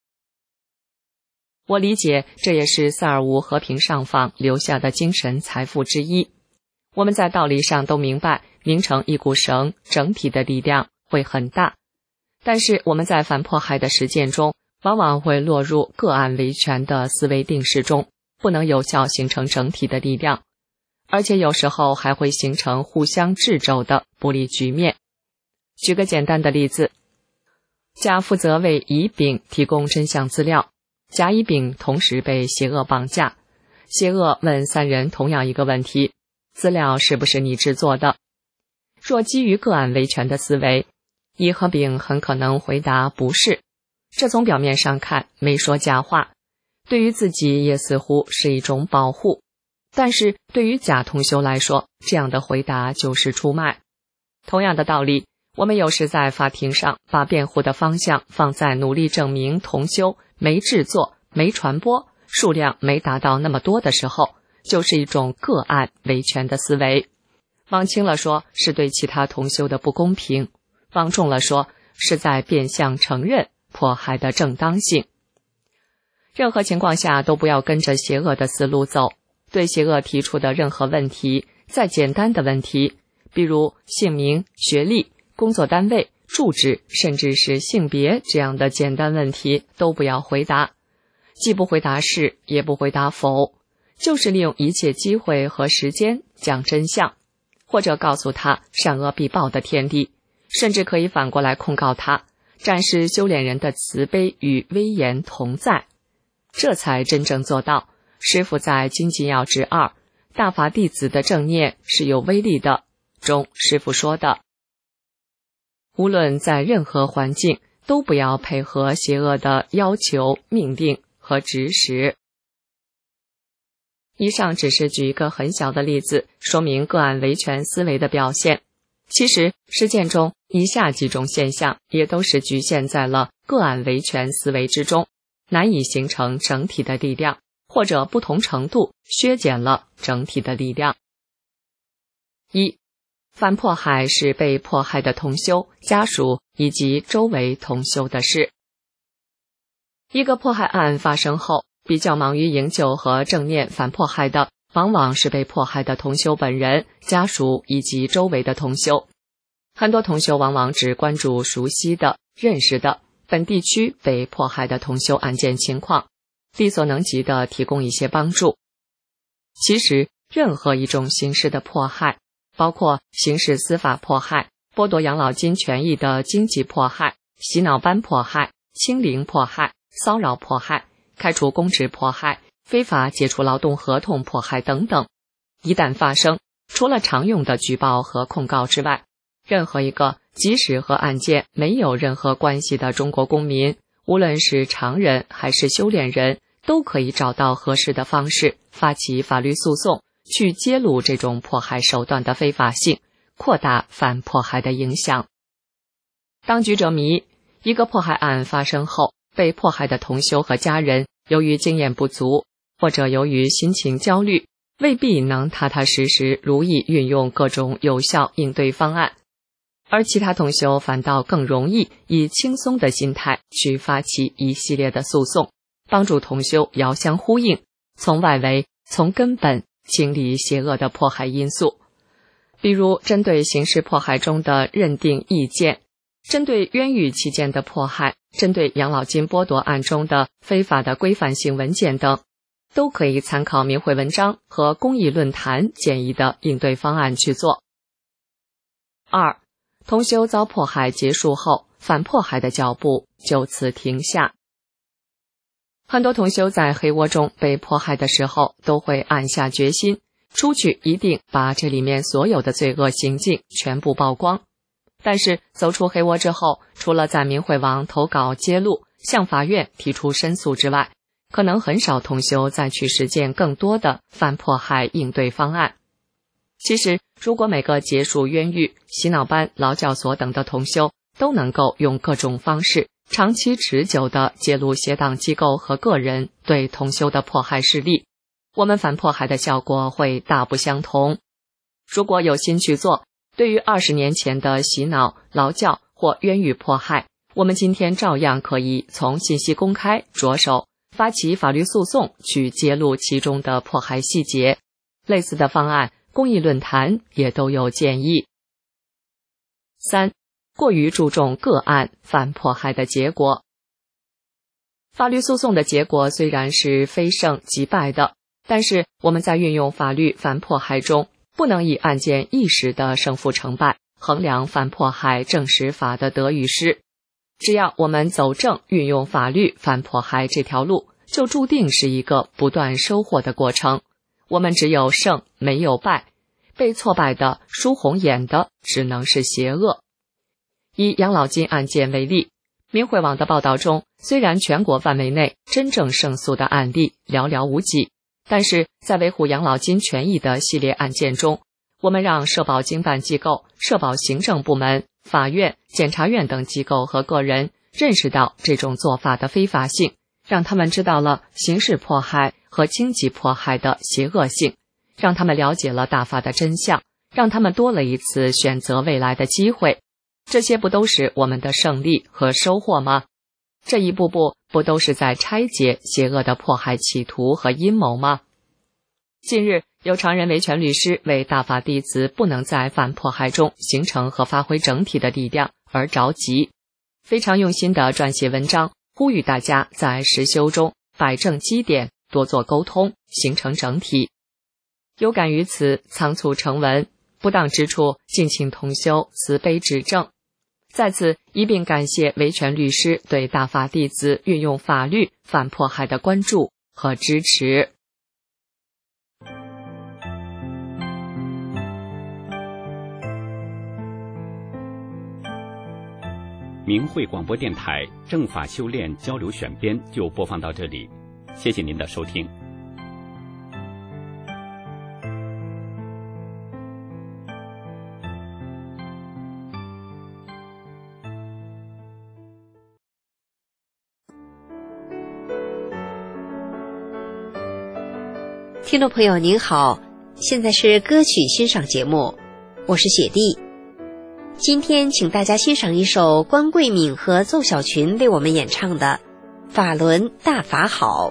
我理解这也是萨尔乌和平上访留下的精神财富之一。我们在道理上都明白，拧成一股绳，整体的力量会很大，但是我们在反迫害的实践中往往会落入个案维权的思维定式中，不能有效形成整体的力量，而且有时候还会形成互相掣肘的不利局面。举个简单的例子，甲负责为乙丙提供真相资料，甲乙丙同时被邪恶绑架，邪恶问3人同样一个问题，资料是不是你制作的？若基于个案维权的思维，乙和丙很可能回答不是，这从表面上看没说假话，对于自己也似乎是一种保护，但是对于甲同修来说，这样的回答就是出卖。同样的道理，我们有时在法庭上把辩护的方向放在努力证明同修没制作、没传播、数量没达到那么多的时候，就是一种个案维权的思维。往轻了说，是对其他同修的不公平；往重了说，是在变相承认迫害的正当性。任何情况下都不要跟着邪恶的思路走，对邪恶提出的任何问题，再简单的问题，比如姓名、学历、工作单位、住址，甚至是性别这样的简单问题都不要回答，既不回答是，也不回答否，就是利用一切机会和时间讲真相，或者告诉他善恶必报的天地，甚至可以反过来控告他，展示修炼人的慈悲与威严同在。 这才真正做到师父在《经济要旨2大法弟子的正念是有威力的中，师父说的，无论在任何环境都不要配合邪恶的要求、命令和指使。以上只是举一个很小的例子，说明个案维权思维的表现。其实实践中以下几种现象也都是局限在了个案维权思维之中，难以形成整体的力量，或者不同程度削减了整体的力量。一、反迫害是被迫害的同修、家属以及周围同修的事。一个迫害案发生后，比较忙于营救和正念反迫害的，往往是被迫害的同修本人、家属以及周围的同修。很多同修往往只关注熟悉的、认识的本地区被迫害的同修案件情况，力所能及地提供一些帮助。其实，任何一种形式的迫害，包括刑事司法迫害、剥夺养老金权益的经济迫害、洗脑班迫害、清零迫害、骚扰迫害、开除公职迫害、非法解除劳动合同迫害等等，一旦发生，除了常用的举报和控告之外，任何一个即使和案件没有任何关系的中国公民，无论是常人还是修炼人，都可以找到合适的方式发起法律诉讼，去揭露这种迫害手段的非法性，扩大反迫害的影响。当局者迷，一个迫害案发生后，被迫害的同修和家人由于经验不足，或者由于心情焦虑，未必能踏踏实实如意运用各种有效应对方案，而其他同修反倒更容易以轻松的心态去发起一系列的诉讼，帮助同修遥相呼应，从外围、从根本清理邪恶的迫害因素。比如针对刑事迫害中的认定意见，针对冤狱期间的迫害，针对养老金剥夺案中的非法的规范性文件等，都可以参考明慧文章和公益论坛建议的应对方案去做。二、同修遭迫害结束后，反迫害的脚步就此停下。很多同修在黑窝中被迫害的时候，都会暗下决心，出去一定把这里面所有的罪恶行径全部曝光。但是走出黑窝之后，除了在明慧网投稿揭露，向法院提出申诉之外，可能很少同修再去实践更多的反迫害应对方案。其实，如果每个结束冤狱、洗脑班、劳教所等的同修都能够用各种方式长期持久地揭露邪党机构和个人对同修的迫害事例，我们反迫害的效果会大不相同。如果有心去做，对于20年前的洗脑、劳教或冤狱迫害，我们今天照样可以从信息公开着手，发起法律诉讼去揭露其中的迫害细节。类似的方案，公益论坛也都有建议。三、过于注重个案反迫害的结果。法律诉讼的结果虽然是非胜即败的，但是我们在运用法律反迫害中，不能以案件一时的胜负成败衡量反迫害正实法的得与失。只要我们走正运用法律反迫害这条路，就注定是一个不断收获的过程。我们只有胜没有败，被挫败的、输红眼的只能是邪恶。以养老金案件为例，明慧网的报道中，虽然全国范围内真正胜诉的案例寥寥无几，但是在维护养老金权益的系列案件中，我们让社保经办机构、社保行政部门、法院、检察院等机构和个人认识到这种做法的非法性，让他们知道了刑事迫害和经济迫害的邪恶性，让他们了解了大法的真相，让他们多了一次选择未来的机会。这些不都是我们的胜利和收获吗？这一步步不都是在拆解邪恶的迫害企图和阴谋吗？近日，有常人维权律师为大法弟子不能在反迫害中形成和发挥整体的力量而着急，非常用心地撰写文章，呼吁大家在实修中摆正基点，多做沟通，形成整体。有感于此，仓促成文，不当之处，敬请同修慈悲指正。 在此一并感谢维权律师对大法弟子运用法律反迫害的关注和支持。 明慧广播电台正法修炼交流选编就播放到这里，谢谢您的收听。 听众朋友您好，现在是歌曲欣赏节目，我是雪莉。今天请大家欣赏一首关桂敏和奏小群为我们演唱的《法轮大法好》。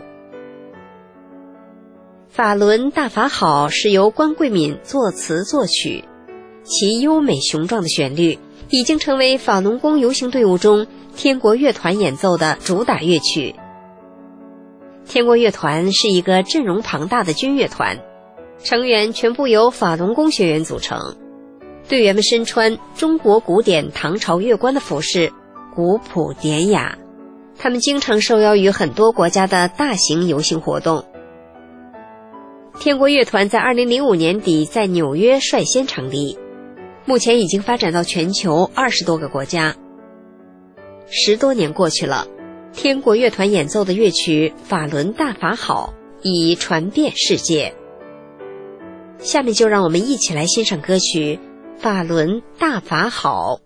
法轮大法好是由关桂敏作词作曲，其优美雄壮的旋律已经成为法轮功游行队伍中天国乐团演奏的主打乐曲。天国乐团是一个阵容庞大的军乐团，成员全部由法轮功学员组成，队员们身穿中国古典唐朝乐官的服饰，古朴典雅。他们经常受邀于很多国家的大型游行活动。天国乐团在2005年底在纽约率先成立，目前已经发展到全球20多个国家。10多年过去了，天国乐团演奏的乐曲《法轮大法好》已传遍世界。下面就让我们一起来欣赏歌曲《法轮大法好》。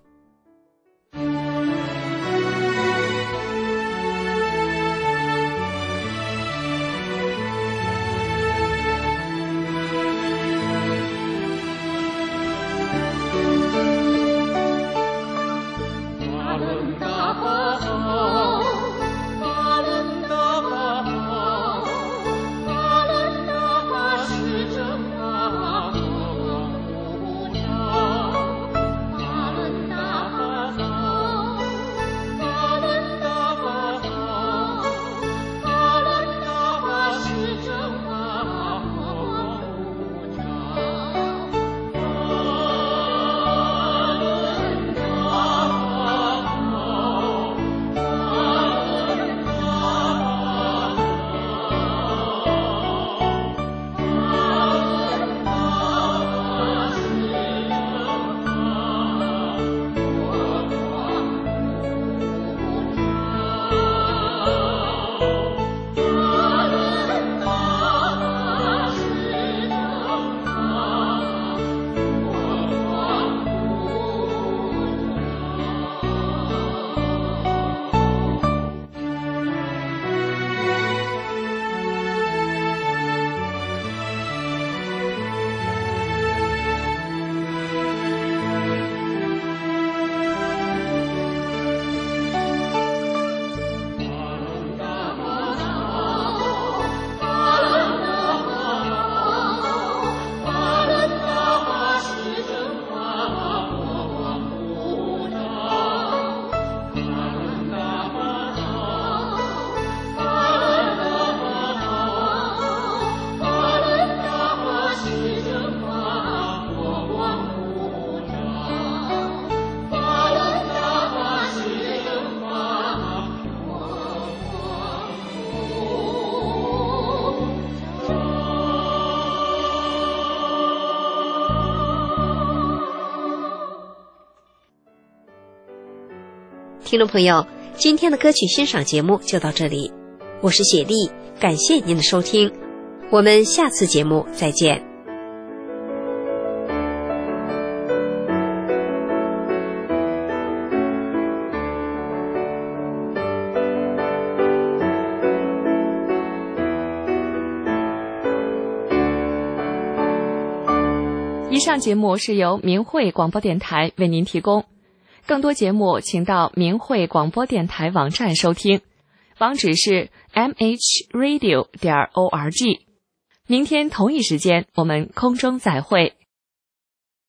听众朋友，今天的歌曲欣赏节目就到这里，我是雪莉，感谢您的收听，我们下次节目再见。 以上节目是由明慧广播电台为您提供，更多节目请到明慧广播电台网站收听，网址是 mhradio.org。明天同一时间我们空中再会。